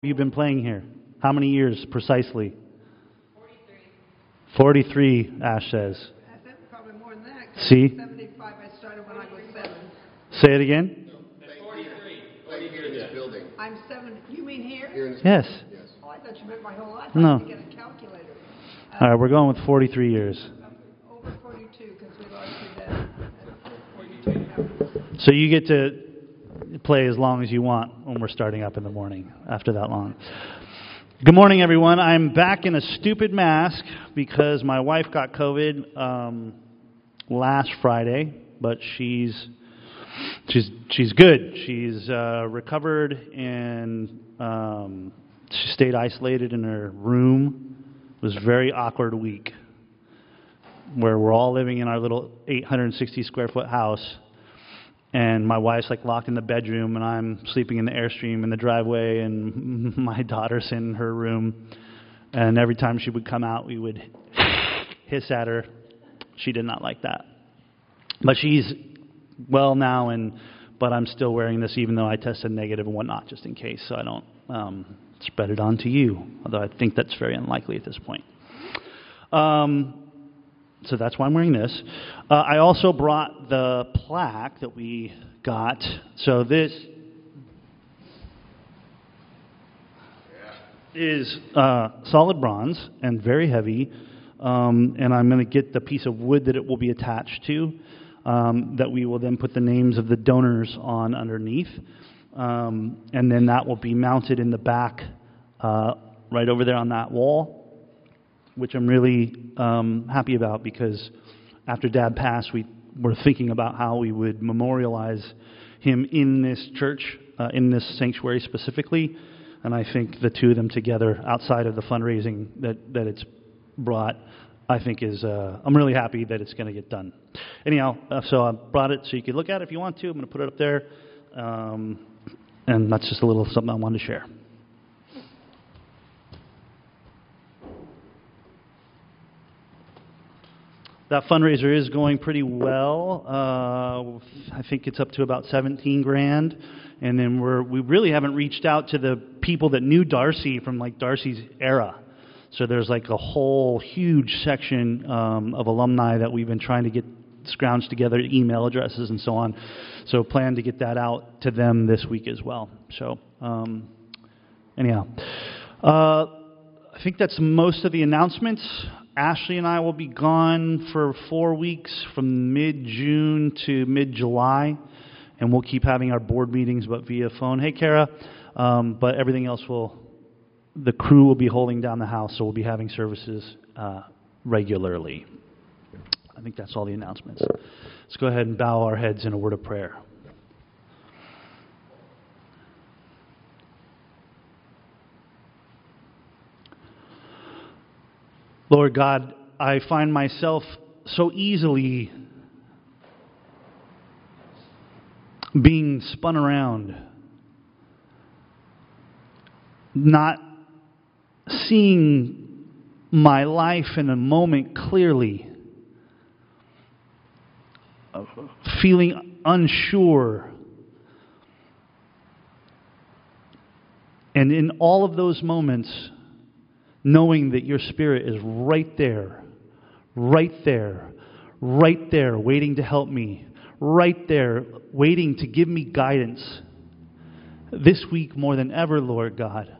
You've been playing here? How many years precisely? 43, Ash says. Probably more than that. See? 75, I started when I was 7. Say it again? No, 43. Like here in this building. I'm 7. You mean here? Here in this Yes. building. Yes. Oh, I thought you meant my whole life. No. I had to get a calculator. All right, we're going with 43 years. Over 42, because we lost your dad at 42. So you get to play as long as you want when we're starting up in the morning after that long. Good morning, everyone. I'm back in a stupid mask because my wife got COVID last Friday, but she's good. She's recovered, and she stayed isolated in her room. It was a very awkward week where we're all living in our little 860 square foot house. And my wife's like locked in the bedroom, and I'm sleeping in the Airstream in the driveway, and my daughter's in her room. And every time she would come out, we would hiss at her. She did not like that. But she's well now, but I'm still wearing this even though I tested negative and whatnot, just in case, so I don't spread it on to you. Although I think that's very unlikely at this point. So that's why I'm wearing this. I also brought the plaque that we got. So this is solid bronze and very heavy. And I'm going to get the piece of wood that it will be attached to, that we will then put the names of the donors on underneath. And then that will be mounted in the back right over there on that wall, which I'm really happy about because after Dad passed, we were thinking about how we would memorialize him in this church, in this sanctuary specifically, and I think the two of them together, outside of the fundraising that it's brought, I think is, I'm really happy that it's going to get done. Anyhow, so I brought it so you can look at it if you want to. I'm going to put it up there, and that's just a little something I wanted to share. That fundraiser is going pretty well. I think it's up to about 17 grand. And then we really haven't reached out to the people that knew Darcy from like Darcy's era. So there's like a whole huge section of alumni that we've been trying to get scrounged together, email addresses and so on. So plan to get that out to them this week as well. So anyhow, I think that's most of the announcements. Ashley and I will be gone for 4 weeks from mid-June to mid-July, and we'll keep having our board meetings but via phone. Hey, Kara. But everything else the crew will be holding down the house, so we'll be having services regularly. I think that's all the announcements. Let's go ahead and bow our heads in a word of prayer. Lord God, I find myself so easily being spun around, not seeing my life in a moment clearly, feeling unsure. And in all of those moments, knowing that your Spirit is right there, waiting to help me, right there, waiting to give me guidance. This week more than ever, Lord God,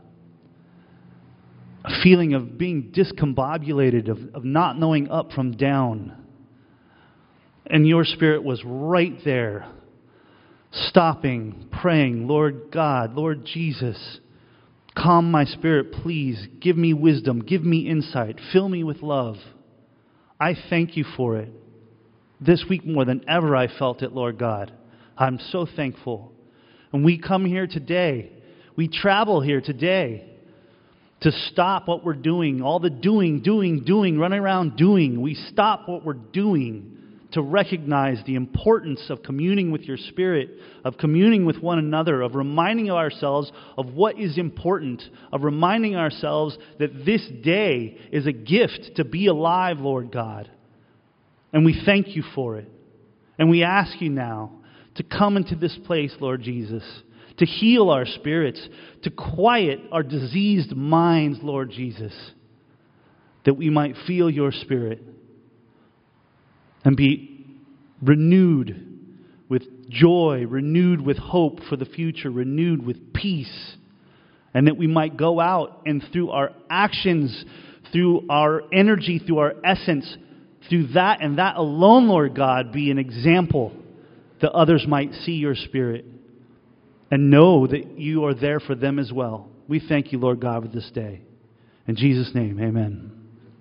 a feeling of being discombobulated, of not knowing up from down. And your Spirit was right there, stopping, praying, Lord God, Lord Jesus, calm my spirit, please. Give me wisdom. Give me insight. Fill me with love. I thank you for it. This week more than ever I felt it, Lord God. I'm so thankful. And we come here today. We travel here today to stop what we're doing. All the doing, running around doing. We stop what we're doing to recognize the importance of communing with your Spirit, of communing with one another, of reminding ourselves of what is important, of reminding ourselves that this day is a gift to be alive, Lord God. And we thank you for it. And we ask you now to come into this place, Lord Jesus, to heal our spirits, to quiet our diseased minds, Lord Jesus, that we might feel your Spirit and be renewed with joy, renewed with hope for the future, renewed with peace, and that we might go out and through our actions, through our energy, through our essence, through that and that alone, Lord God, be an example that others might see your Spirit and know that you are there for them as well. We thank you, Lord God, for this day. In Jesus' name, amen.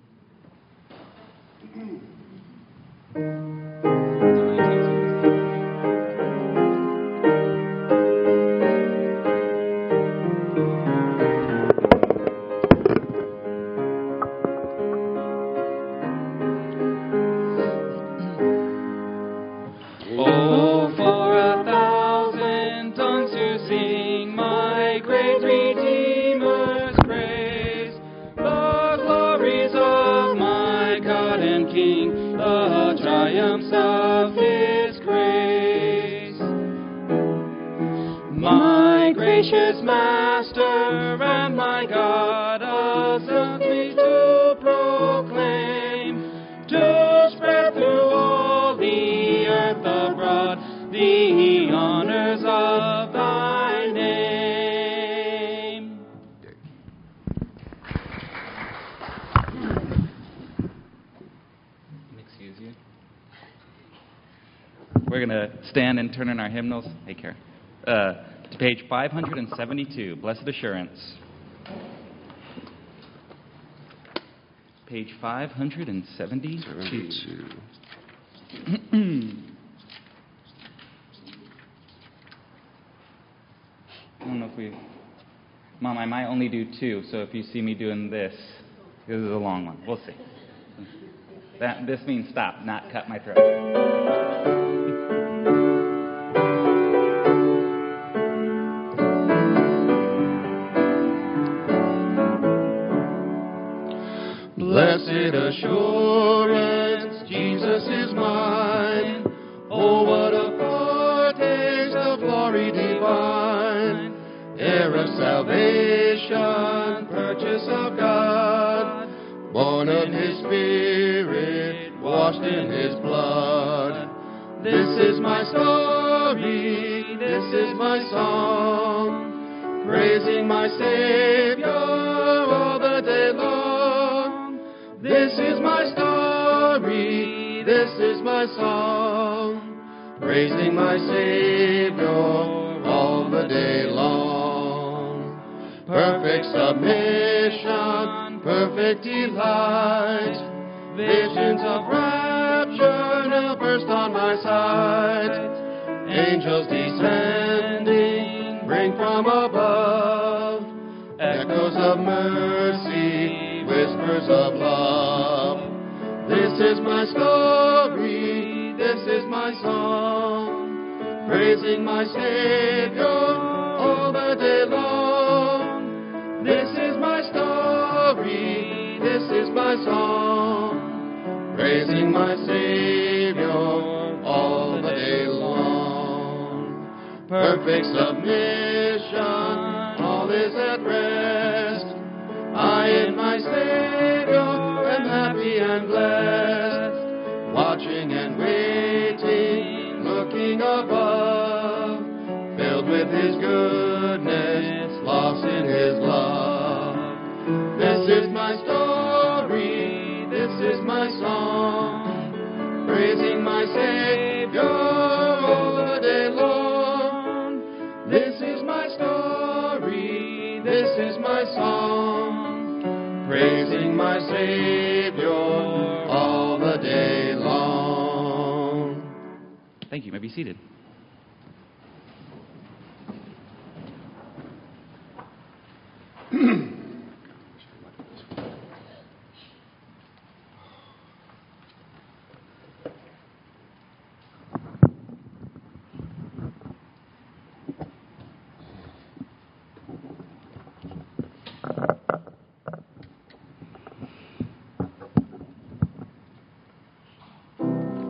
Oh, for 1,000 tongues to sing my great Redeemer's praise, the glories of my God and King, the triumphs of His grace. My gracious Master and my God asks me to proclaim, to spread through all the earth abroad the honors of thy name. Excuse you. We're going to stand and turn in our hymnals. Hey, Kara. To page 572, Blessed Assurance. Page 572. I don't know if we... Mom, I might only do two, so if you see me doing this is a long one. We'll see. This means stop, not cut my throat. Blessed assurance, Jesus is mine. Oh, what a foretaste of glory divine. Heir of salvation, purchase of God, born of His Spirit, washed in His blood. This is my story, this is my song, praising my Savior all the day long. This is my story, this is my song, praising my Savior all the day long. Perfect submission, perfect delight, visions of rapture now burst on my sight. Angels descending, bring from above, echoes of mercy, whispers of love. This is my story, this is my song, praising my Savior all the day long. This is my story, this is my song, praising my Savior all the day long. Perfect submission, all is at rest. I in my Savior am happy and blessed, watching and waiting, looking above, filled with His goodness, lost in His love. This is my story, this is my song, praising my Savior all the day long. This is my story, this is my song, praising my Savior all the day long. Thank you. You may be seated.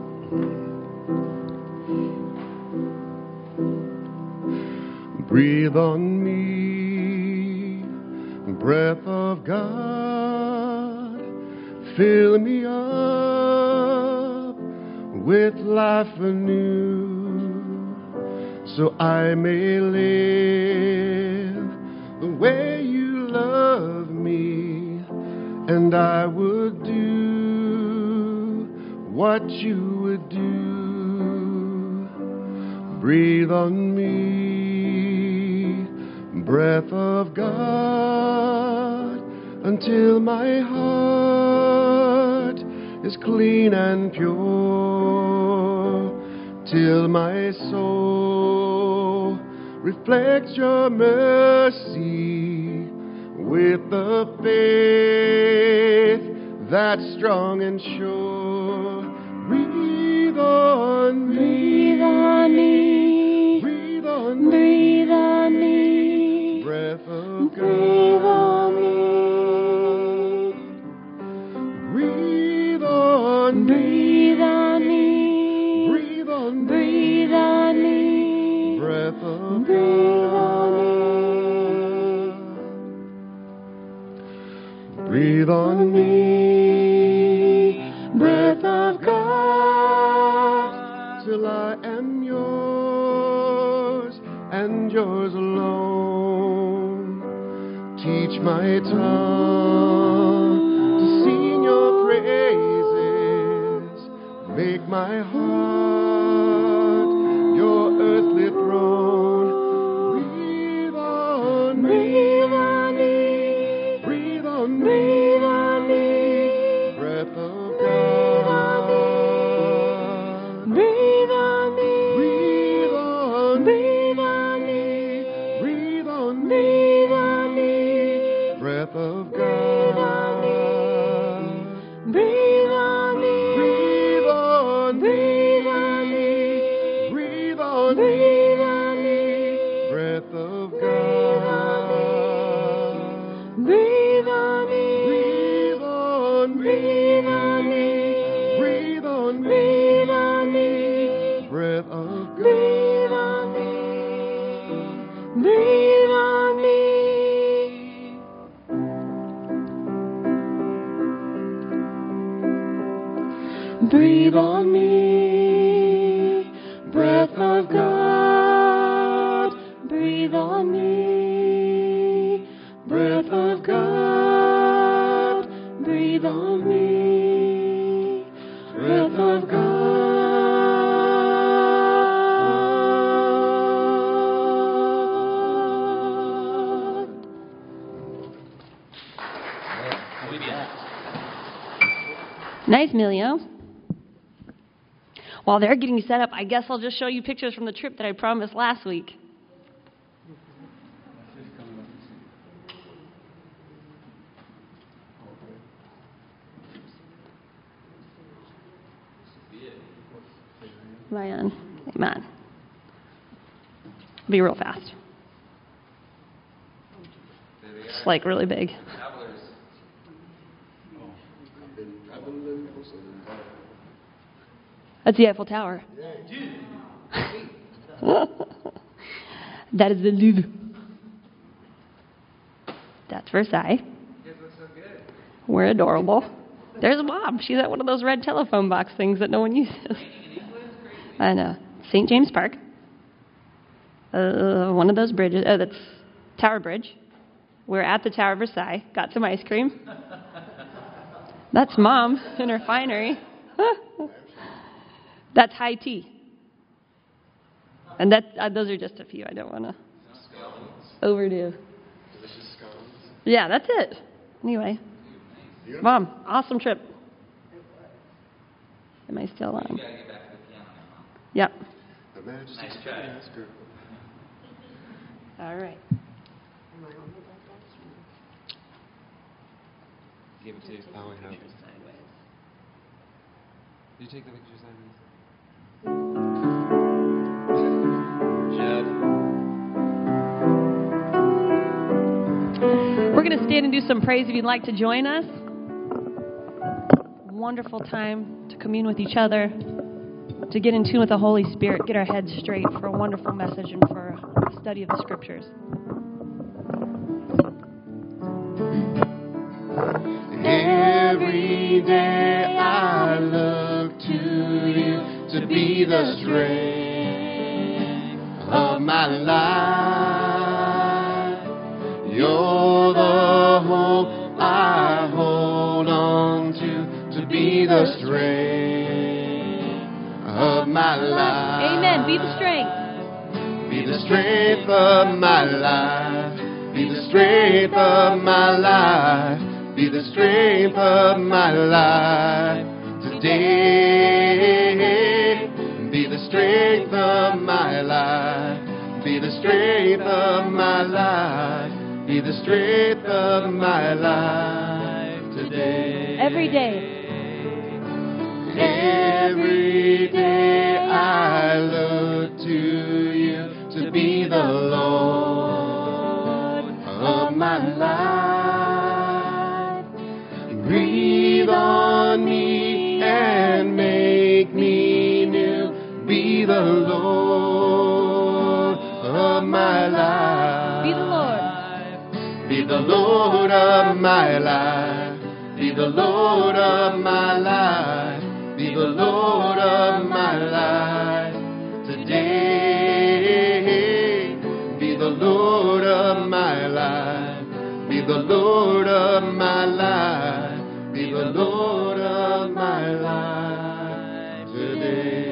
Breathe Breathe on me, breath of God, fill me up with life anew, so I may live the way you love me, and I would do what you would do. Breathe on me, breath of God, until my heart is clean and pure, till my soul reflects your mercy with the faith that's strong and sure. Breathe on me, breathe on me, breathe on me, breathe on me, breath of breathe on me, breathe on me, breathe on me, breathe on me, breathe on me, breath of breathe on God. Breathe on me, breath of God, till I am yours and yours alone. Teach my tongue to sing your praises. Make my heart your earthly throne. Breathe on me, breathe on me, breathe on me, breathe on me, breath of God. breathe on me, Breathe on me, breathe on me, breathe on me, breathe on me, breath of breathe on me, God. breathe on me, Breathe on me, breathe on me, breathe on me, breathe on me, breath of God. breathe on me, Breathe on me, breathe on me, breathe on me, breathe on me, breath of breathe on me, breathe on me. Breathe on me, breath of God. Breathe on me, breath of God. Breathe on me, breath of God. Nice, Emilio. While they're getting set up, I guess I'll just show you pictures from the trip that I promised last week. Amen. Amen. Be real fast. It's like really big. That's the Eiffel Tower. That is the Louvre. That's Versailles. We're adorable. There's Mom. She's at one of those red telephone box things that no one uses. I know. St. James Park. One of those bridges. Oh, that's Tower Bridge. We're at the Tower of Versailles. Got some ice cream. That's Mom in her finery. That's high tea. And that those are just a few. I don't want to overdo. Delicious scones. Yeah, that's it. Anyway. Mom, awesome trip. Am I still on? You gotta get back to the piano now, Mom. Yep. The majesty Nice of try. this girl. All right. Give it to you. Oh, I have. Did you take the picture sideways? Jeff. We're going to stand and do some praise if you'd like to join us. Wonderful time to commune with each other, to get in tune with the Holy Spirit, get our heads straight for a wonderful message and for study of the scriptures. Every day I look to you to be the strength of my life. You're the hope I hold on to be the strength of my life. Amen. Be the strength. Be the strength of my life. Be the strength of my life. Be the strength of my life today. Be the strength of my life. Be the strength of my life. Be the strength of my life today. Every day. Every day I look to you to be the Lord of my life. Breathe on me and make me new. Be the Lord of my life. Be the Lord. Be the Lord of my life. Be the Lord of my life. Be the Lord of my life today. Be the Lord of my life. Be the Lord of my life. Be the Lord of my life today.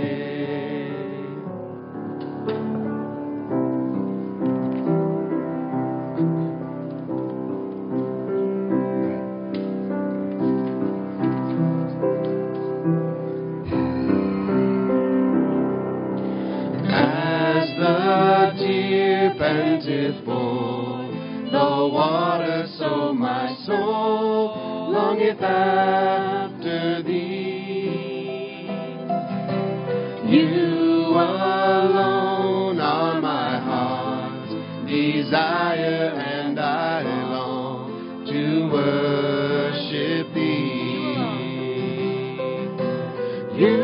As the deer panteth for the water, so my soul longeth after thee. You alone are my heart's desire, and I long to worship thee. You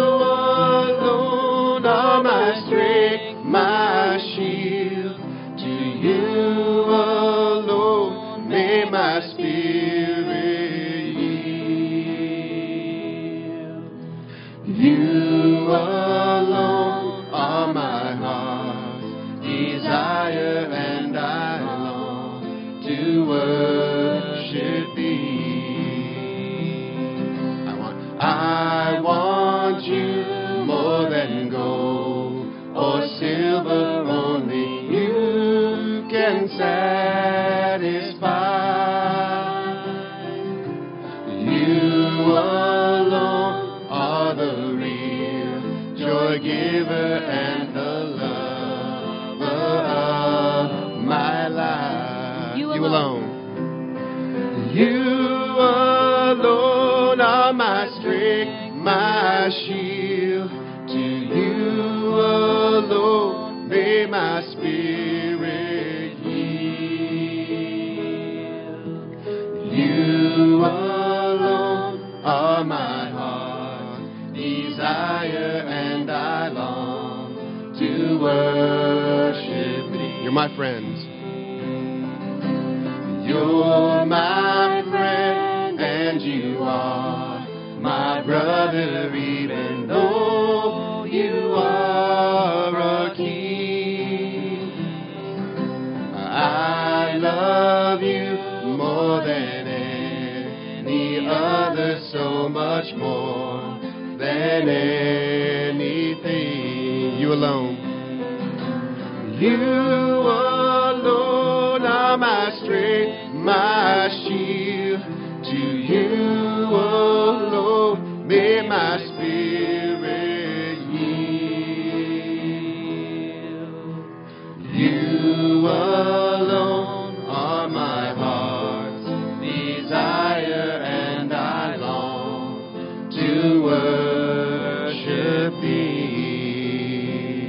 alone are my strength, my shield. To you alone may my spirit yield. You alone are my heart's desire, and I long to worship thee. I want you more than gold or silver, only you can satisfy. You alone are the real joy giver and the lover of my life. You alone. You alone are my strength, my shield. To you alone may my spirit yield. You alone are my heart's desire, and I long to worship thee. You're my friends. You're my friend, and you are my brother, even though you are a king. I love you more than any other, so much more than anything. You alone. You alone are my strength, my shield. To you alone may my spirit yield. You alone are my heart's desire, and I long to worship thee.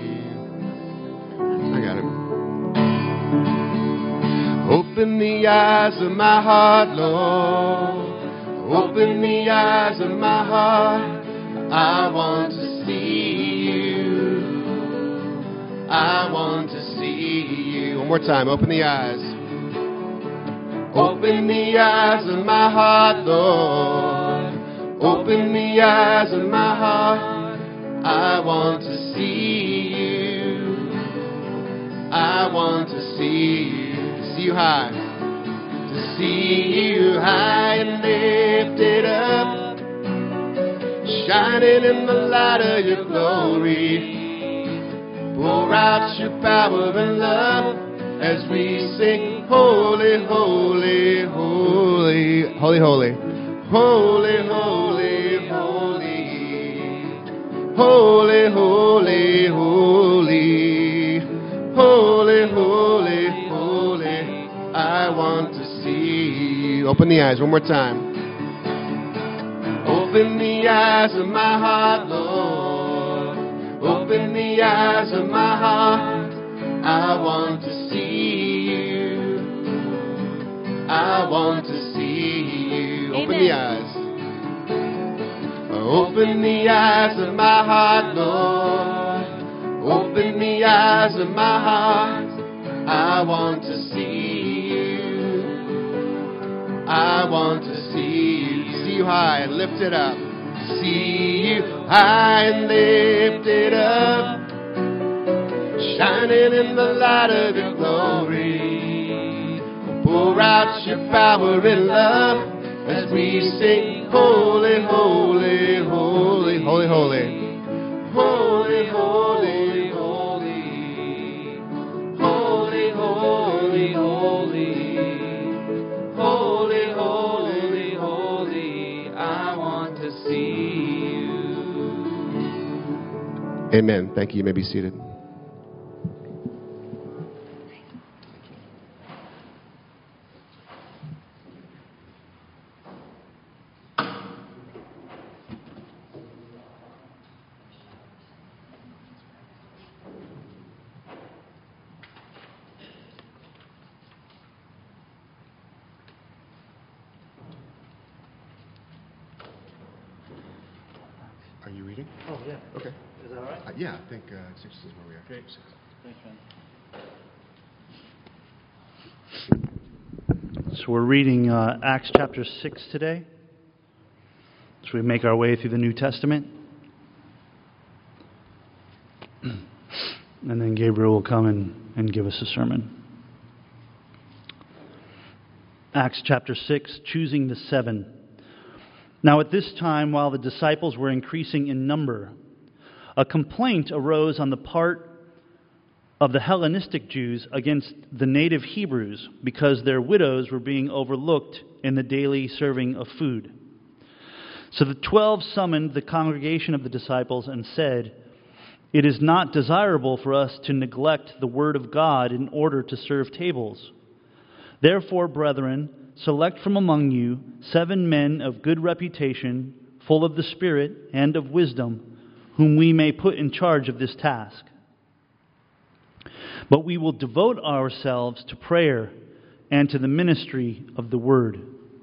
I got it. Open the eyes of my heart, Lord. Open the eyes of my heart. I want to see you. I want to see One more time. Open the eyes. Open the eyes of my heart, Lord. Open the eyes of my heart. I want to see you. I want to see you. See you high. To see you high and lifted up, shining in the light of your glory. Pour out your power and love as we sing, holy, holy, holy, holy, holy, holy, holy, holy, holy, holy, holy, holy, holy, holy. I want to see you. Open the eyes one more time. Open the eyes of my heart, Lord. Open the eyes of my heart. I want to see you. I want to see you. Open the eyes. Open the eyes of my heart, Lord. Open the eyes of my heart. I want to see you. I want to see you. See you high and lifted up. See you high and lifted up, shining in the light of your glory. Pour out your power and love as we sing, holy, holy, holy, holy, holy, holy, holy, holy, holy, holy, holy, holy, holy, holy. I want to see you. Amen. Thank you. You may be seated. Are you reading? Oh, yeah. Okay. Is that all right? Yeah, I think 6 is where we are. Great. Thanks, man. So we're reading Acts chapter 6 today. So we make our way through the New Testament. And then Gabriel will come and give us a sermon. Acts chapter 6, choosing the 7. Now at this time, while the disciples were increasing in number, a complaint arose on the part of the Hellenistic Jews against the native Hebrews because their widows were being overlooked in the daily serving of food. So the 12 summoned the congregation of the disciples and said, "It is not desirable for us to neglect the word of God in order to serve tables. Therefore, brethren, select from among you 7 men of good reputation, full of the Spirit and of wisdom, whom we may put in charge of this task. But we will devote ourselves to prayer and to the ministry of the word."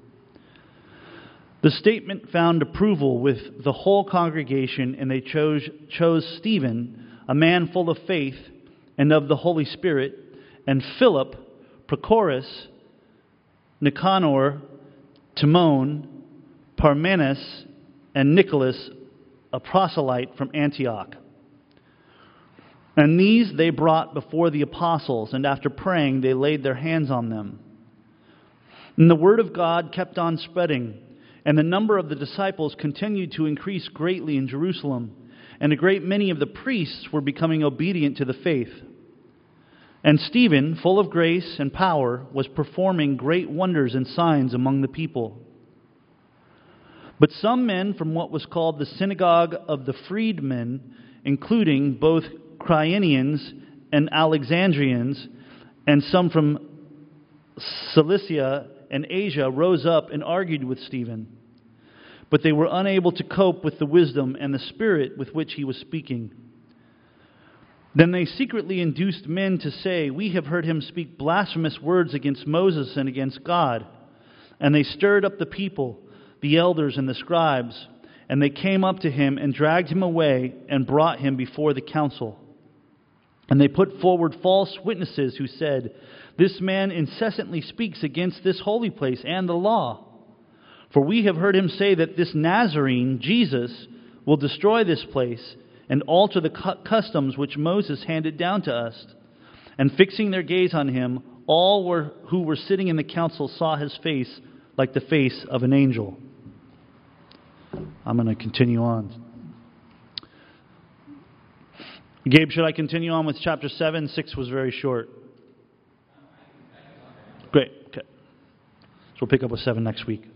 The statement found approval with the whole congregation, and they chose Stephen, a man full of faith and of the Holy Spirit, and Philip, Prochorus, Nicanor, Timon, Parmenas, and Nicholas, a proselyte from Antioch. And these they brought before the apostles, and after praying they laid their hands on them. And the word of God kept on spreading, and the number of the disciples continued to increase greatly in Jerusalem, and a great many of the priests were becoming obedient to the faith. And Stephen, full of grace and power, was performing great wonders and signs among the people. But some men from what was called the synagogue of the freedmen, including both Cyrenians and Alexandrians, and some from Cilicia and Asia, rose up and argued with Stephen. But they were unable to cope with the wisdom and the spirit with which he was speaking. Then they secretly induced men to say, "We have heard him speak blasphemous words against Moses and against God." And they stirred up the people, the elders and the scribes, and they came up to him and dragged him away and brought him before the council. And they put forward false witnesses who said, "This man incessantly speaks against this holy place and the law. For we have heard him say that this Nazarene, Jesus, will destroy this place and alter the customs which Moses handed down to us." And fixing their gaze on him, all who were sitting in the council saw his face like the face of an angel. I'm going to continue on. Gabe, should I continue on with chapter 7? 6 was very short. Great. Okay. So we'll pick up with 7 next week.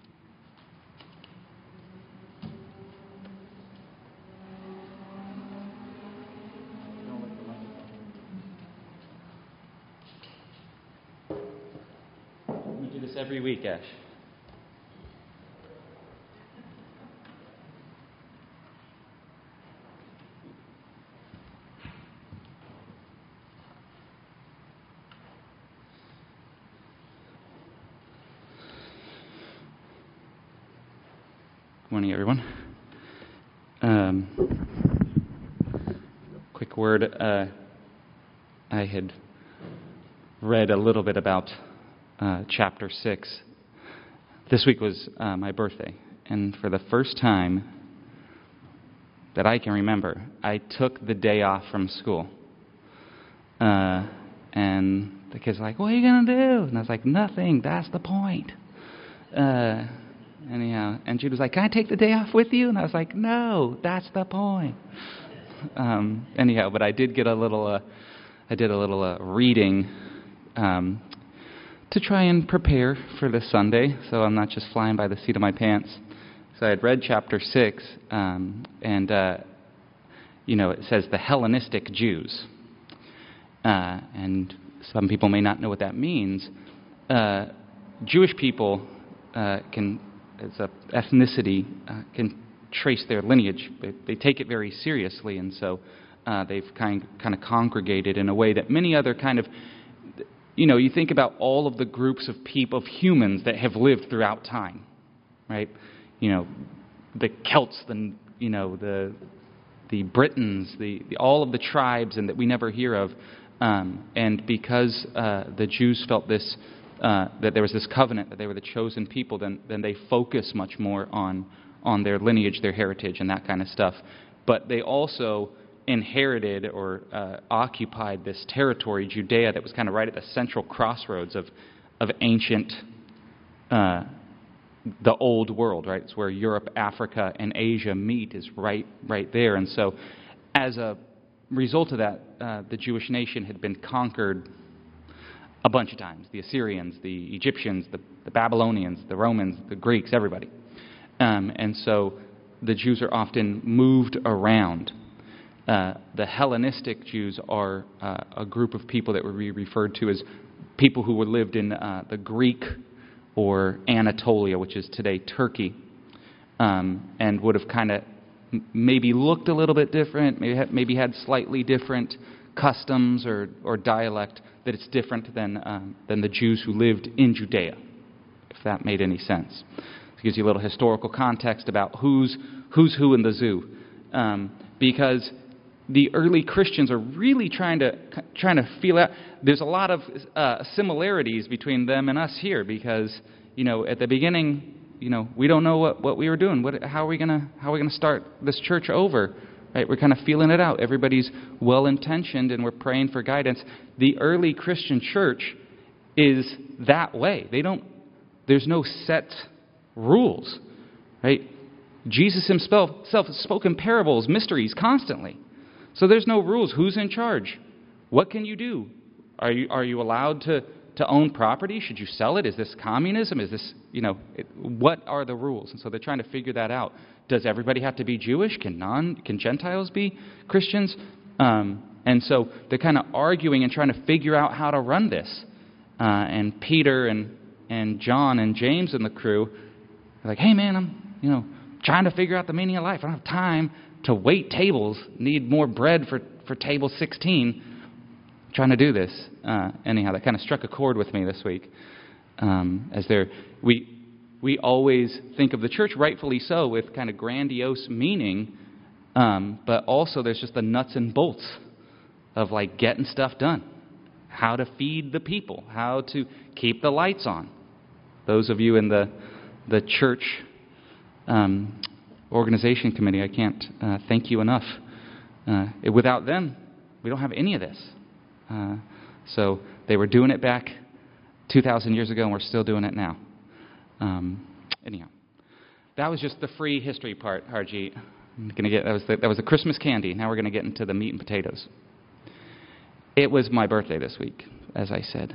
We do this every week, Ash. Good morning, everyone. Quick word. I had read a little bit about chapter 6. This week was my birthday, and for the first time that I can remember, I took the day off from school. And the kids were like, "What are you going to do?" And I was like, "Nothing. That's the point." Anyhow, and Jude was like, "Can I take the day off with you?" And I was like, "No, that's the point." Anyhow, but I did get a little, reading to try and prepare for this Sunday, so I'm not just flying by the seat of my pants. So I had read chapter 6, and it says the Hellenistic Jews, and some people may not know what that means. Jewish people as an ethnicity, can trace their lineage. They take it very seriously, and so they've kind of congregated in a way that many other kind of, you think about all of the groups of people, of humans that have lived throughout time, right? The Celts, the Britons, all of the tribes, and that we never hear of, and because the Jews felt this. That there was this covenant, that they were the chosen people, then they focus much more on their lineage, their heritage, and that kind of stuff. But they also inherited or occupied this territory, Judea, that was kind of right at the central crossroads of ancient, the old world, right? It's where Europe, Africa, and Asia meet, is right there. And so as a result of that, the Jewish nation had been conquered a bunch of times. The Assyrians, the Egyptians, the Babylonians, the Romans, the Greeks, everybody. And so the Jews are often moved around. The Hellenistic Jews are a group of people that would be referred to as people who lived in the Greek or Anatolia, which is today Turkey, and would have kind of maybe looked a little bit different, maybe had slightly different customs or dialect, that it's different than the Jews who lived in Judea, if that made any sense. It gives you a little historical context about who's who in the zoo, because the early Christians are really trying to feel out. There's a lot of similarities between them and us here, because at the beginning, we don't know what we were doing. How are we gonna start this church over? Right, we're kind of feeling it out. Everybody's well-intentioned, and we're praying for guidance. The early Christian church is that way. There's no set rules, right? Jesus himself spoke in parables, mysteries, constantly. So there's no rules. Who's in charge? What can you do? Are you allowed to own property? Should you sell it? Is this communism? Is this, what are the rules? And so they're trying to figure that out. Does everybody have to be Jewish? Can Gentiles be Christians? And so they're kind of arguing and trying to figure out how to run this. And Peter and John and James and the crew are like, "Hey man, I'm trying to figure out the meaning of life. I don't have time to wait tables. Need more bread for table 16. Trying to do this." Anyhow, that kind of struck a chord with me this week. We always think of the church, rightfully so, with kind of grandiose meaning, but also there's just the nuts and bolts of like getting stuff done, how to feed the people, how to keep the lights on. Those of you in the church organization committee, I can't thank you enough. Without them, we don't have any of this. So they were doing it back 2,000 years ago, and we're still doing it now. Anyhow, that was just the free history part, Harjeet. That was the Christmas candy. Now we're going to get into the meat and potatoes. It was my birthday this week, as I said.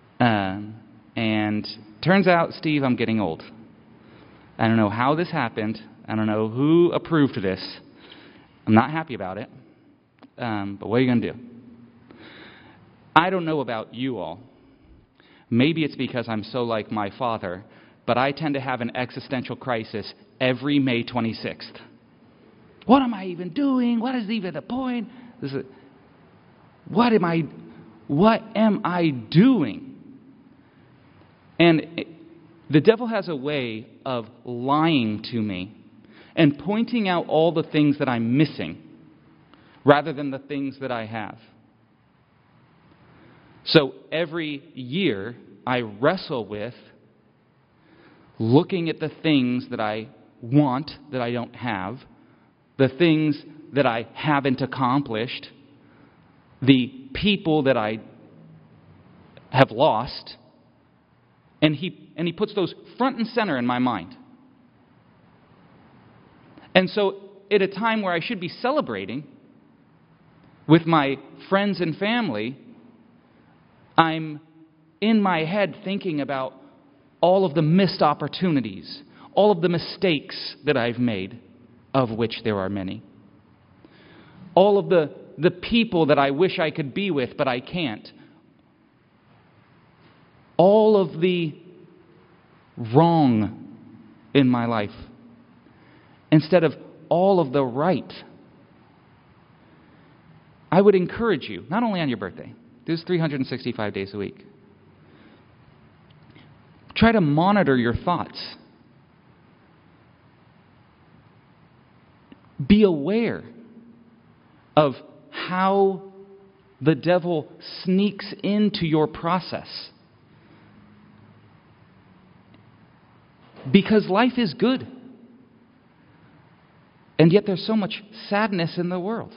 And turns out, Steve, I'm getting old. I don't know how this happened. I don't know who approved this. I'm not happy about it. But what are you going to do? I don't know about you all. Maybe it's because I'm so like my father, but I tend to have an existential crisis every May 26th. What am I even doing? What is even the point? What am I doing? And the devil has a way of lying to me and pointing out all the things that I'm missing rather than the things that I have. So every year I wrestle with looking at the things that I want that I don't have, the things that I haven't accomplished, the people that I have lost, and he puts those front and center in my mind. And so at a time where I should be celebrating with my friends and family, I'm in my head thinking about all of the missed opportunities, all of the mistakes that I've made, of which there are many. All of the people that I wish I could be with, but I can't. All of the wrong in my life, instead of all of the right. I would encourage you, not only on your birthday, there's 365 days a week. Try to monitor your thoughts. Be aware of how the devil sneaks into your process. Because life is good. And yet there's so much sadness in the world.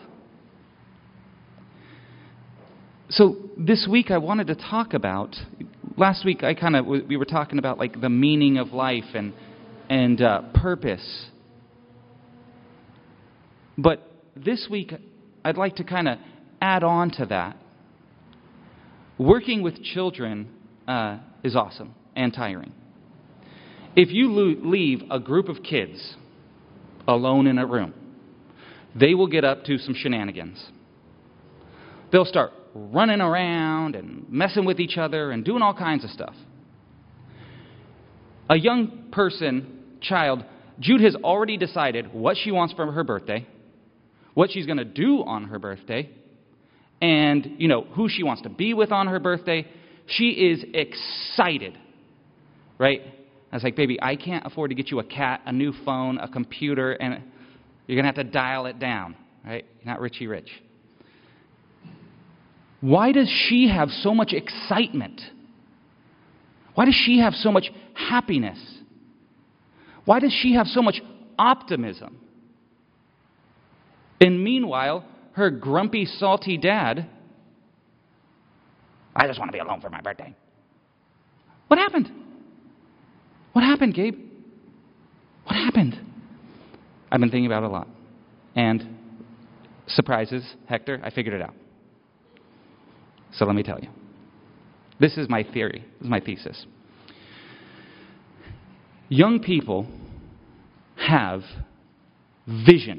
So this week I wanted to talk about, last week we were talking about like the meaning of life and purpose. But this week I'd like to kind of add on to that. Working with children is awesome and tiring. If you leave a group of kids alone in a room, they will get up to some shenanigans. They'll start running around and messing with each other and doing all kinds of stuff. A young child, Jude has already decided what she wants for her birthday, what she's going to do on her birthday, and, who she wants to be with on her birthday. She is excited, right? I was like, baby, I can't afford to get you a cat, a new phone, a computer, and you're going to have to dial it down, right? You're not Richie Rich. Why does she have so much excitement? Why does she have so much happiness? Why does she have so much optimism? And meanwhile, her grumpy, salty dad, I just want to be alone for my birthday. What happened? What happened, Gabe? What happened? I've been thinking about it a lot. And surprises, Hector, I figured it out. So let me tell you. This is my theory. This is my thesis. Young people have vision.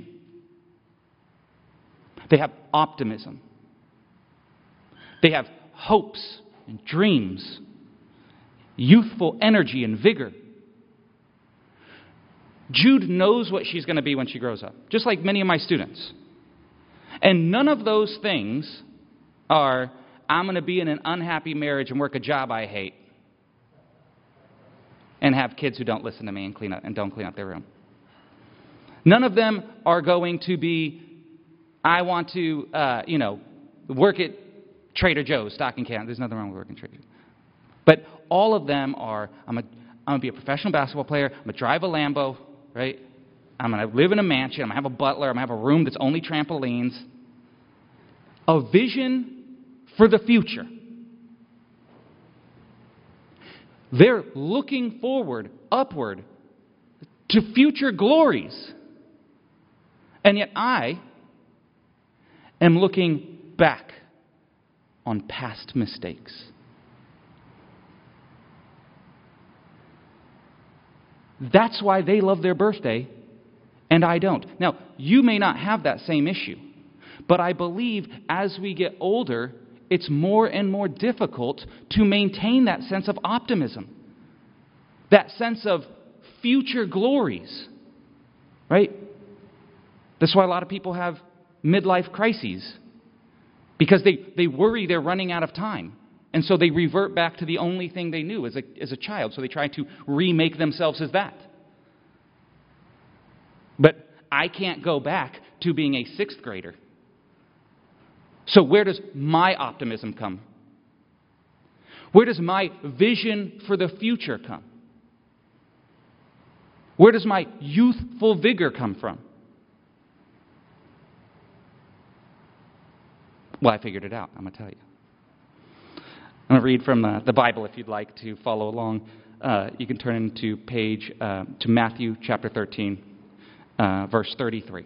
They have optimism. They have hopes and dreams, youthful energy and vigor. Jude knows what she's going to be when she grows up, just like many of my students. And none of those things are, I'm going to be in an unhappy marriage and work a job I hate and have kids who don't listen to me and don't clean up their room. None of them are going to be, I want to, work at Trader Joe's, stocking can. There's nothing wrong with working at Trader Joe's. But all of them are, I'm going to be a professional basketball player. I'm going to drive a Lambo, right? I'm going to live in a mansion. I'm going to have a butler. I'm going to have a room that's only trampolines. A vision for the future. They're looking forward, upward, to future glories. And yet I am looking back on past mistakes. That's why they love their birthday and I don't. Now, you may not have that same issue, but I believe as we get older, it's more and more difficult to maintain that sense of optimism, that sense of future glories, right? That's why a lot of people have midlife crises, because they worry they're running out of time. And so they revert back to the only thing they knew as a child. So they try to remake themselves as that. But I can't go back to being a 6th grader. So where does my optimism come? Where does my vision for the future come? Where does my youthful vigor come from? Well, I figured it out. I'm going to tell you. I'm going to read from the Bible if you'd like to follow along. You can turn into to Matthew chapter 13, verse 33.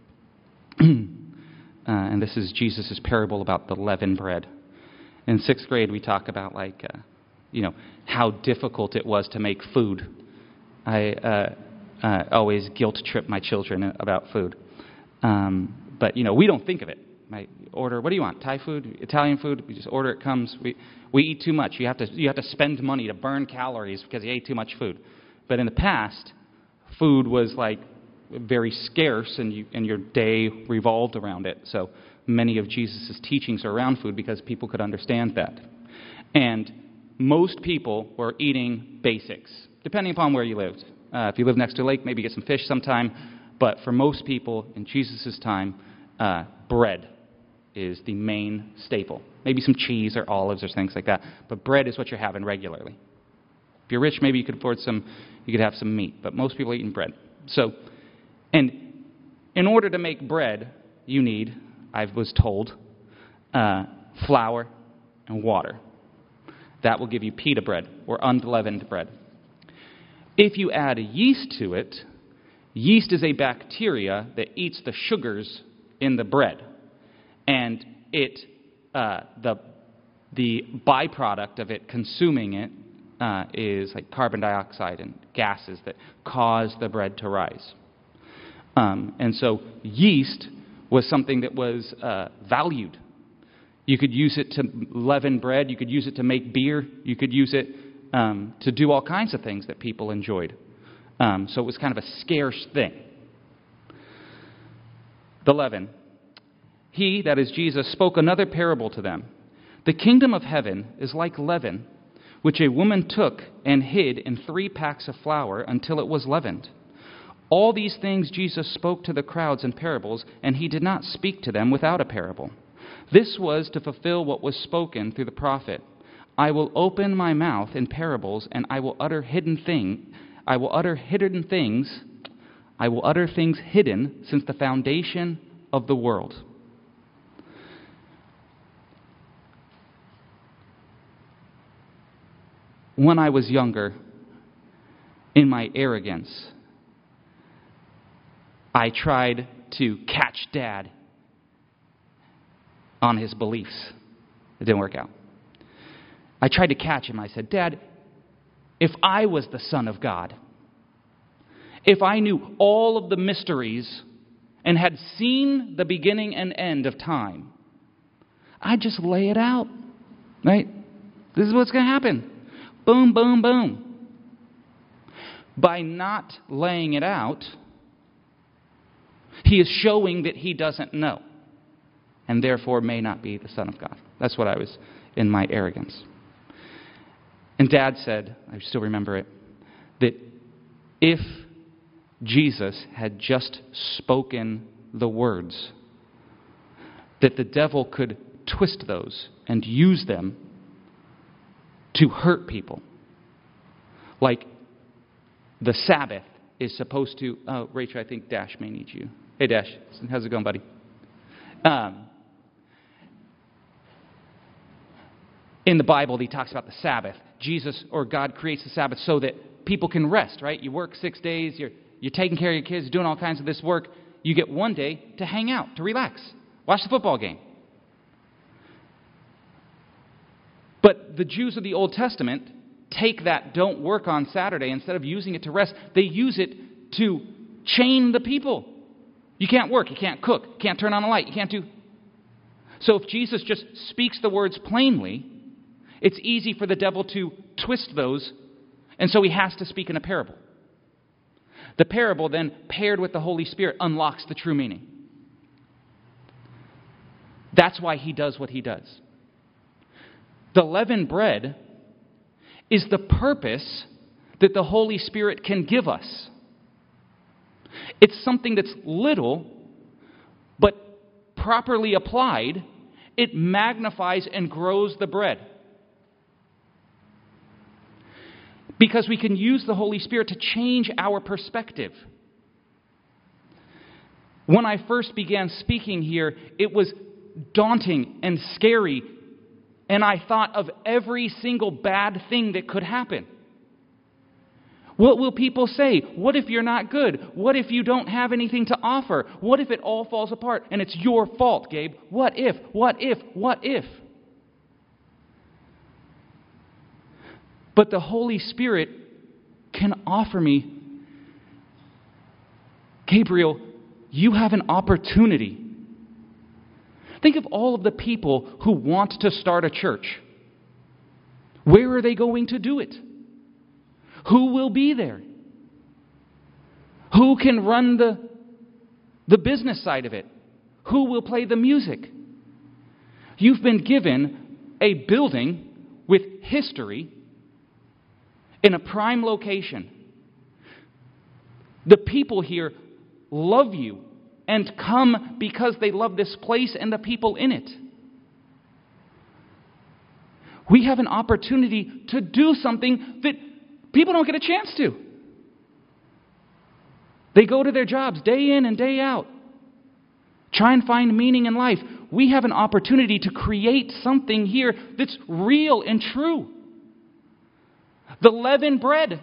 And this is Jesus' parable about the leavened bread. In 6th grade, we talk about how difficult it was to make food. I always guilt trip my children about food. But we don't think of it. I order, what do you want? Thai food, Italian food? We just order, it comes. We eat too much. You have to spend money to burn calories because you ate too much food. But in the past, food was very scarce, and your day revolved around it. So many of Jesus' teachings are around food because people could understand that. And most people were eating basics, depending upon where you lived. If you live next to a lake, maybe get some fish sometime. But for most people in Jesus' time, bread is the main staple. Maybe some cheese or olives or things like that. But bread is what you're having regularly. If you're rich, maybe you could afford you could have some meat. But most people are eating bread. So, and in order to make bread, you need, I was told, flour and water. That will give you pita bread or unleavened bread. If you add yeast to it, yeast is a bacteria that eats the sugars in the bread. And the byproduct of it consuming it is like carbon dioxide and gases that cause the bread to rise. And so yeast was something that was valued. You could use it to leaven bread. You could use it to make beer. You could use it to do all kinds of things that people enjoyed. So it was kind of a scarce thing. The leaven. He, that is Jesus, spoke another parable to them. The kingdom of heaven is like leaven, which a woman took and hid in 3 packs of flour until it was leavened. All these things Jesus spoke to the crowds in parables, and he did not speak to them without a parable. This was to fulfill what was spoken through the prophet. I will open my mouth in parables, and I will utter hidden things. I will utter things hidden since the foundation of the world. When I was younger, in my arrogance, I tried to catch Dad on his beliefs. It didn't work out. I tried to catch him. I said, Dad, if I was the Son of God, if I knew all of the mysteries and had seen the beginning and end of time, I'd just lay it out, right? This is what's going to happen. Boom, boom, boom. By not laying it out, he is showing that he doesn't know, and therefore may not be the Son of God. That's what I was in my arrogance. And Dad said, I still remember it, that if Jesus had just spoken the words, that the devil could twist those and use them to hurt people. Like the Sabbath is supposed to... Oh, Rachel, I think Dash may need you. Hey, Dash. How's it going, buddy? In the Bible, he talks about the Sabbath. Jesus or God creates the Sabbath so that people can rest, right? You work 6 days, you're taking care of your kids, doing all kinds of this work. You get one day to hang out, to relax, watch the football game. But the Jews of the Old Testament take that don't work on Saturday, instead of using it to rest, they use it to chain the people. You can't work, you can't cook, you can't turn on a light, you can't do... So if Jesus just speaks the words plainly, it's easy for the devil to twist those, and so he has to speak in a parable. The parable then, paired with the Holy Spirit, unlocks the true meaning. That's why he does what he does. The leavened bread is the purpose that the Holy Spirit can give us. It's something that's little, but properly applied, it magnifies and grows the bread. Because we can use the Holy Spirit to change our perspective. When I first began speaking here, it was daunting and scary, and I thought of every single bad thing that could happen. What will people say? What if you're not good? What if you don't have anything to offer? What if it all falls apart and it's your fault, Gabe? What if? What if? What if? But the Holy Spirit can offer me, Gabriel, you have an opportunity. Think of all of the people who want to start a church. Where are they going to do it? Who will be there? Who can run the business side of it? Who will play the music? You've been given a building with history in a prime location. The people here love you and come because they love this place and the people in it. We have an opportunity to do something that people don't get a chance to. They go to their jobs day in and day out, try and find meaning in life. We have an opportunity to create something here that's real and true. The leavened bread.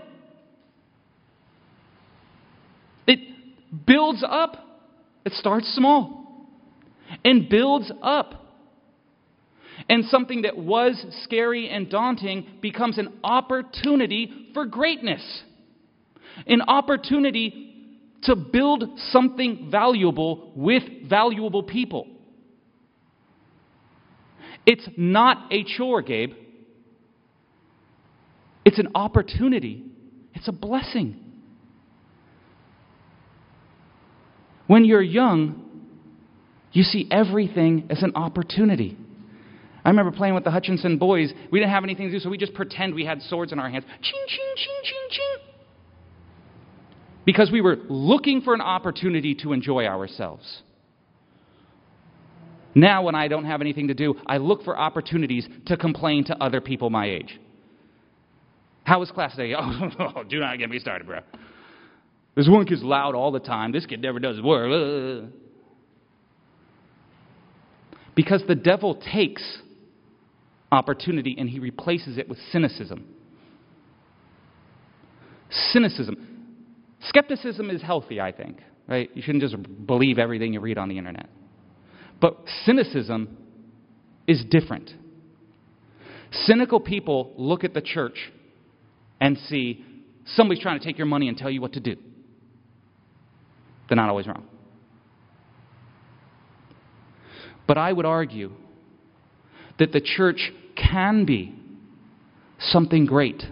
It builds up. It starts small and builds up. And something that was scary and daunting becomes an opportunity for greatness. An opportunity to build something valuable with valuable people. It's not a chore, Gabe. It's an opportunity. It's a blessing. When you're young, you see everything as an opportunity. I remember playing with the Hutchinson boys. We didn't have anything to do, so we just pretend we had swords in our hands. Ching, ching, ching, ching, ching. Because we were looking for an opportunity to enjoy ourselves. Now, when I don't have anything to do, I look for opportunities to complain to other people my age. How was class today? Oh, do not get me started, bro. This one kid's loud all the time. This kid never does his work. Because the devil takes opportunity and he replaces it with cynicism. Cynicism. Skepticism is healthy, I think. Right? You shouldn't just believe everything you read on the internet. But cynicism is different. Cynical people look at the church and see somebody's trying to take your money and tell you what to do. They're not always wrong. But I would argue that the church can be something great.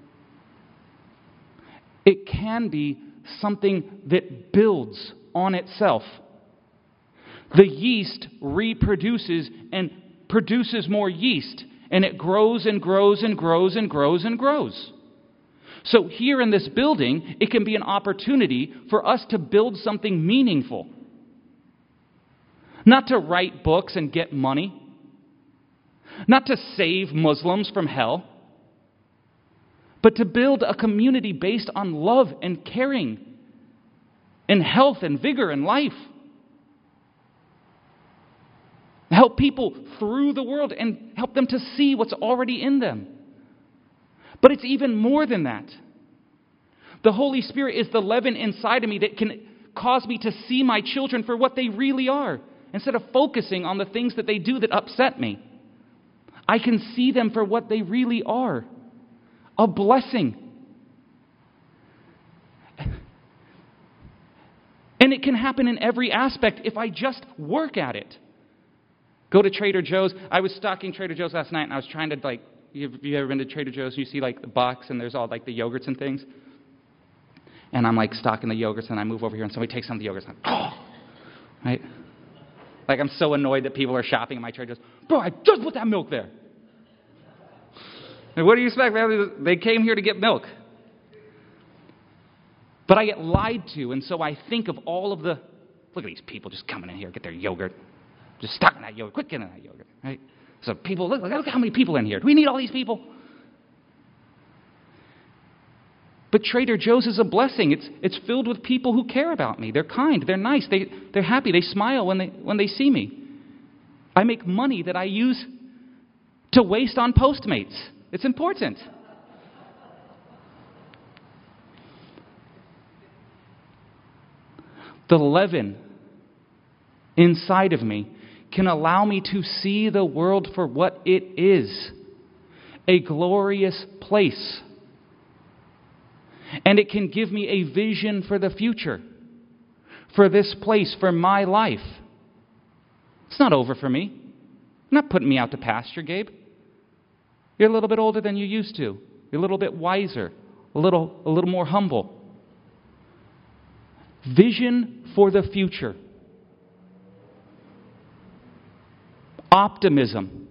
It can be something that builds on itself. The yeast reproduces and produces more yeast, and it grows and grows and grows and grows and grows. So here in this building, it can be an opportunity for us to build something meaningful. Not to write books and get money. Not to save Muslims from hell, but to build a community based on love and caring and health and vigor and life. Help people through the world and help them to see what's already in them. But it's even more than that. The Holy Spirit is the leaven inside of me that can cause me to see my children for what they really are, instead of focusing on the things that they do that upset me. I can see them for what they really are. A blessing. And it can happen in every aspect if I just work at it. Go to Trader Joe's. I was stocking Trader Joe's last night, and I was trying to, you ever been to Trader Joe's? You see, the box, and there's all, the yogurts and things. And I'm, stocking the yogurts, and I move over here, and somebody takes some of the yogurts, and right? I'm so annoyed that people are shopping at my Trader Joe's. Bro, I just put that milk there. And what do you expect? They came here to get milk. But I get lied to, and so I think of all of the, look at these people just coming in here, get their yogurt. Just stocking that yogurt. Quit getting that yogurt, right? So people, look how many people in here. Do we need all these people? But Trader Joe's is a blessing. It's filled with people who care about me. They're kind. They're nice. They're happy. They smile when they see me. I make money that I use to waste on Postmates. It's important. The leaven inside of me can allow me to see the world for what it is. A glorious place. And it can give me a vision for the future. For this place, for my life. It's not over for me. You're not putting me out to pasture, Gabe. You're a little bit older than you used to. You're a little bit wiser. A little more humble. Vision for the future. Optimism.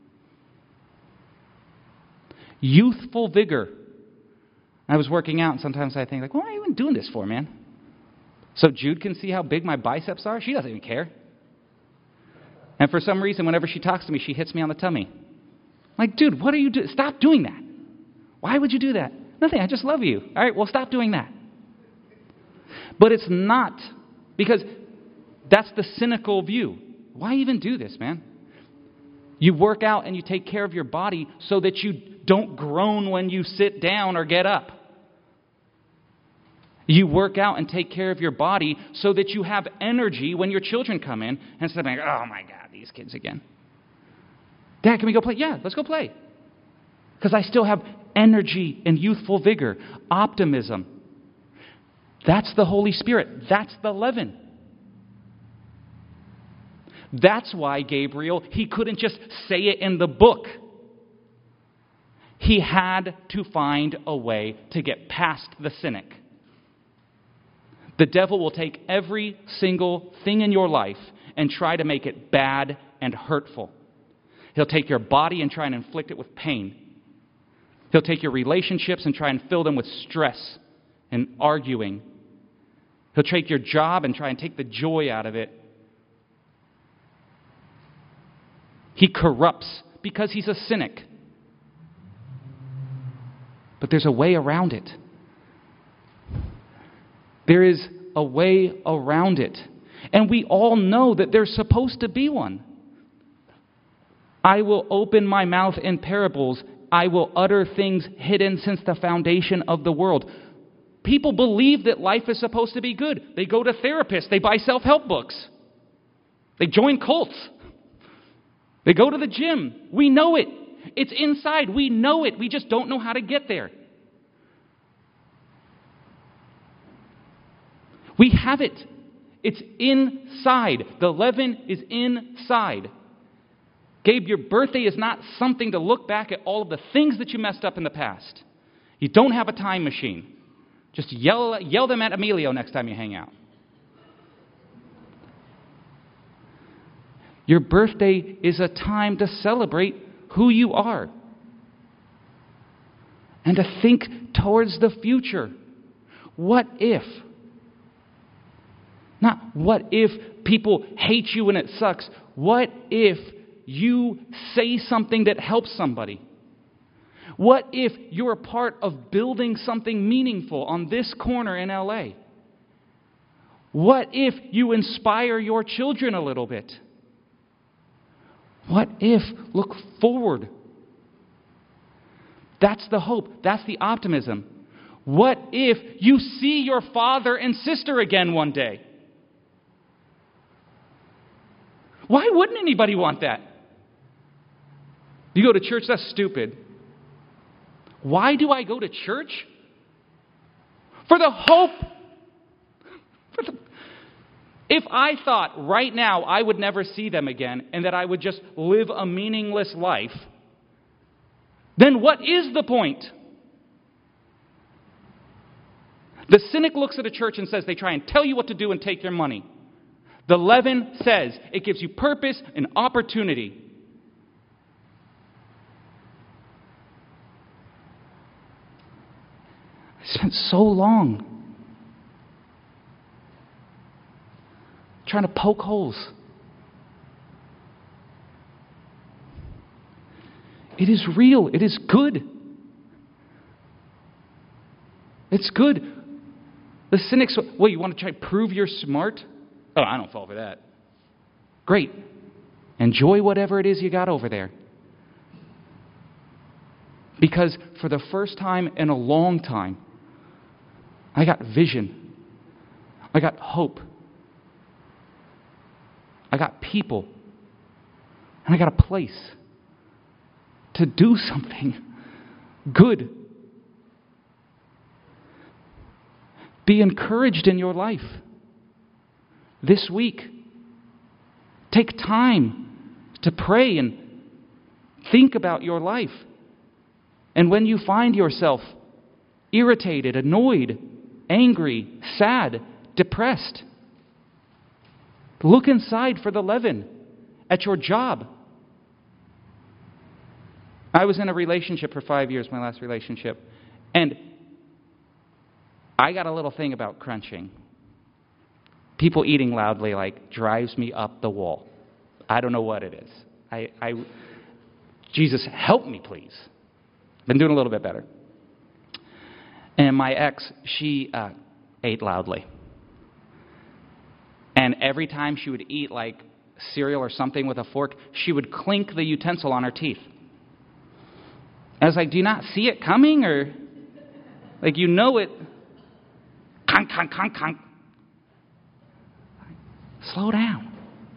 Youthful vigor. I was working out, and sometimes I think, what am I even doing this for, man? So Jude can see how big my biceps are? She doesn't even care. And for some reason, whenever she talks to me, she hits me on the tummy. Dude, what are you doing? Stop doing that. Why would you do that? Nothing, I just love you. All right, well, stop doing that. But it's not, because that's the cynical view. Why even do this, man? You work out and you take care of your body so that you don't groan when you sit down or get up. You work out and take care of your body so that you have energy when your children come in, instead of being, oh my God, these kids again. Dad, can we go play? Yeah, let's go play. Because I still have energy and youthful vigor, optimism. That's the Holy Spirit. That's the leaven. That's why Gabriel, he couldn't just say it in the book. He had to find a way to get past the cynic. The devil will take every single thing in your life and try to make it bad and hurtful. He'll take your body and try and inflict it with pain. He'll take your relationships and try and fill them with stress and arguing. He'll take your job and try and take the joy out of it. He corrupts because he's a cynic. But there's a way around it. There is a way around it. And we all know that there's supposed to be one. I will open my mouth in parables. I will utter things hidden since the foundation of the world. People believe that life is supposed to be good. They go to therapists. They buy self-help books. They join cults. They go to the gym. We know it. It's inside. We know it. We just don't know how to get there. We have it. It's inside. The leaven is inside. Gabe, your birthday is not something to look back at all of the things that you messed up in the past. You don't have a time machine. Just yell them at Emilio next time you hang out. Your birthday is a time to celebrate who you are. And to think towards the future. What if? Not what if people hate you and it sucks. What if you say something that helps somebody? What if you're a part of building something meaningful on this corner in LA? What if you inspire your children a little bit? What if, look forward. That's the hope. That's the optimism. What if you see your father and sister again one day? Why wouldn't anybody want that? You go to church, that's stupid. Why do I go to church? For the hope. If I thought right now I would never see them again and that I would just live a meaningless life, then what is the point? The cynic looks at a church and says they try and tell you what to do and take your money. The leaven says it gives you purpose and opportunity. I spent so long trying to poke holes. It is real. It is good. It's good. The cynics, well, you want to try to prove you're smart? Oh, I don't fall for that. Great. Enjoy whatever it is you got over there. Because for the first time in a long time, I got vision. I got hope. I got people. And I got a place to do something good. Be encouraged in your life. This week, take time to pray and think about your life. And when you find yourself irritated, annoyed, angry, sad, depressed, look inside for the leaven at your job. I was in a relationship for 5 years, my last relationship, and I got a little thing about crunching. People eating loudly drives me up the wall. I don't know what it is. Jesus, help me, please. Been doing a little bit better. And my ex, she ate loudly. And every time she would eat cereal or something with a fork, she would clink the utensil on her teeth. I was like, do you not see it coming? Or, you know it. Conk, conk, conk, conk. Slow down.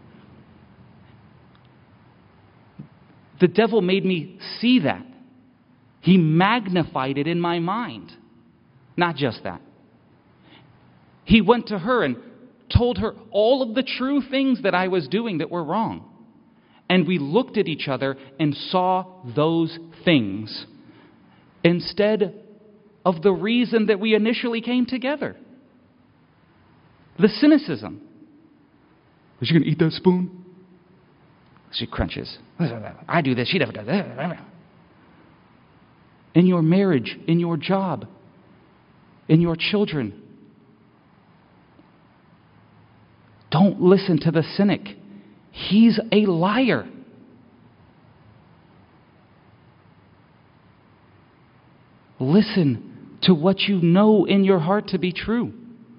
The devil made me see that. He magnified it in my mind. Not just that. He went to her and told her all of the true things that I was doing that were wrong. And we looked at each other and saw those things instead of the reason that we initially came together. The cynicism. Was she going to eat that spoon? She crunches. I do this, she never does that. In your marriage, in your job, in your children. Don't listen to the cynic. He's a liar. Listen to what you know in your heart to be true.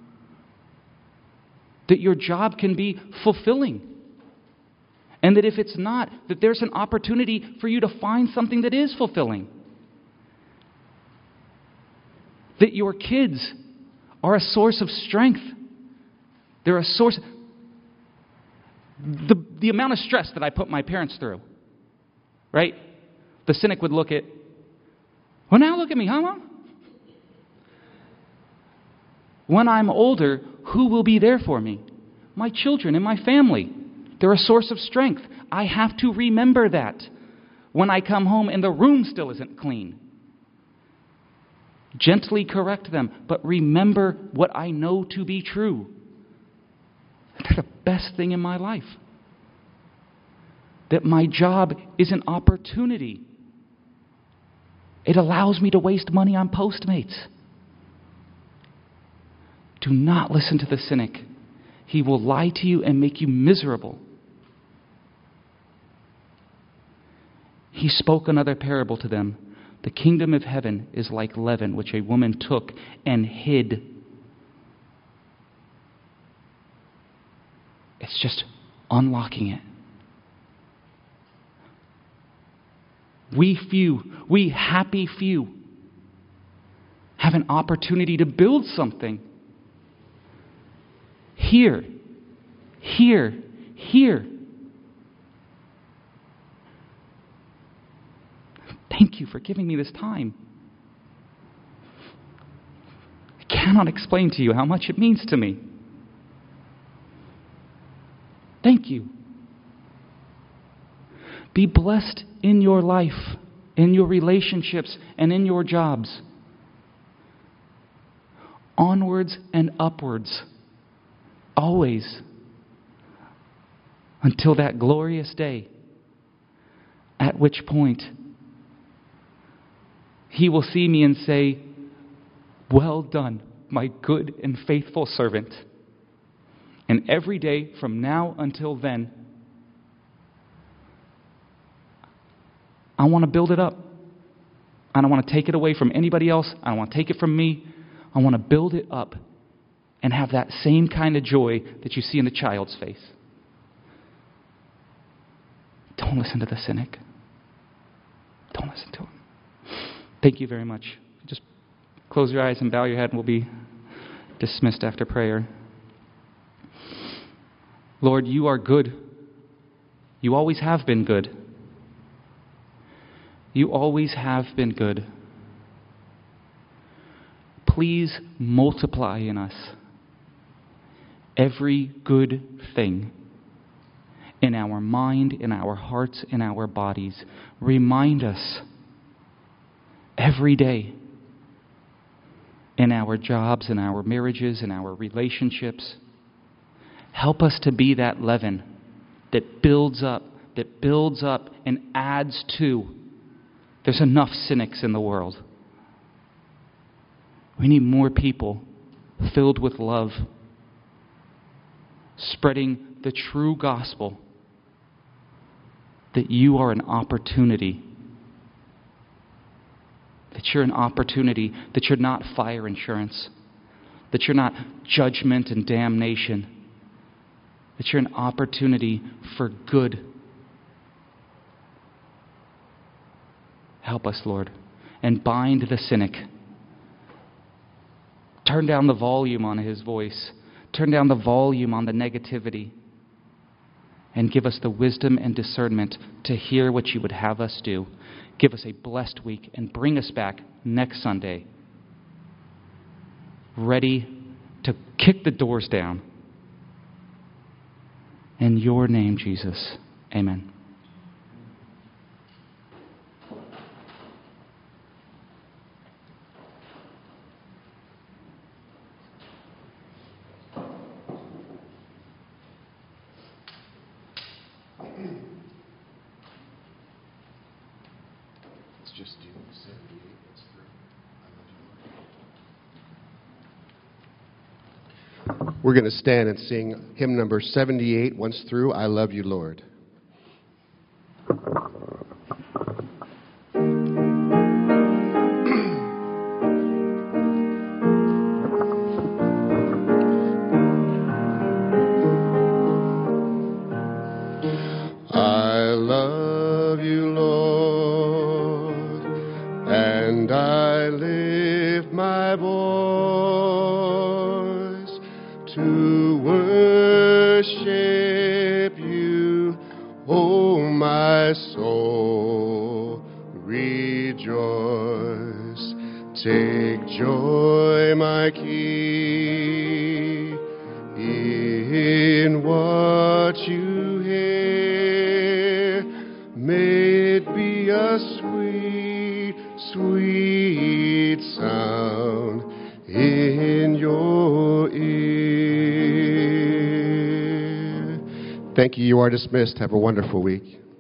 That your job can be fulfilling. And that if it's not, that there's an opportunity for you to find something that is fulfilling. That your kids are a source of strength. They're a source. The amount of stress that I put my parents through, right? The cynic would look at, well, now look at me, huh, Mom? When I'm older, who will be there for me? My children and my family. They're a source of strength. I have to remember that when I come home and the room still isn't clean. Gently correct them, but remember what I know to be true. That's the best thing in my life. That my job is an opportunity. It allows me to waste money on Postmates. Do not listen to the cynic. He will lie to you and make you miserable. He spoke another parable to them. The kingdom of heaven is like leaven, which a woman took and hid. It's just unlocking it. We happy few, have an opportunity to build something. Here. Thank you for giving me this time. I cannot explain to you how much it means to me. Thank you. Be blessed in your life, in your relationships, and in your jobs. Onwards and upwards. Always. Until that glorious day, at which point He will see me and say, "Well done, my good and faithful servant." And every day from now until then, I want to build it up. I don't want to take it away from anybody else. I don't want to take it from me. I want to build it up and have that same kind of joy that you see in the child's face. Don't listen to the cynic. Don't listen to him. Thank you very much. Just close your eyes and bow your head and we'll be dismissed after prayer. Lord, you are good. You always have been good. You always have been good. Please multiply in us every good thing in our mind, in our hearts, in our bodies. Remind us every day in our jobs, in our marriages, in our relationships. Help us to be that leaven that builds up and adds to. There's enough cynics in the world. We need more people filled with love, spreading the true gospel that you are an opportunity. That you're an opportunity, that you're not fire insurance, that you're not judgment and damnation, that you're an opportunity for good. Help us, Lord, and bind the cynic. Turn down the volume on his voice. Turn down the volume on the negativity. And give us the wisdom and discernment to hear what you would have us do. Give us a blessed week and bring us back next Sunday, ready to kick the doors down. In your name, Jesus. Amen. Let's just do 78. That's through. We're going to stand and sing hymn number 78, once through, I Love You, Lord. I love you, Lord, and I lift my voice to worship you, oh my soul, rejoice. Take joy, my King, in what you hear. May it be a sweet, sweet sound in your ear. Thank you. You are dismissed. Have a wonderful week.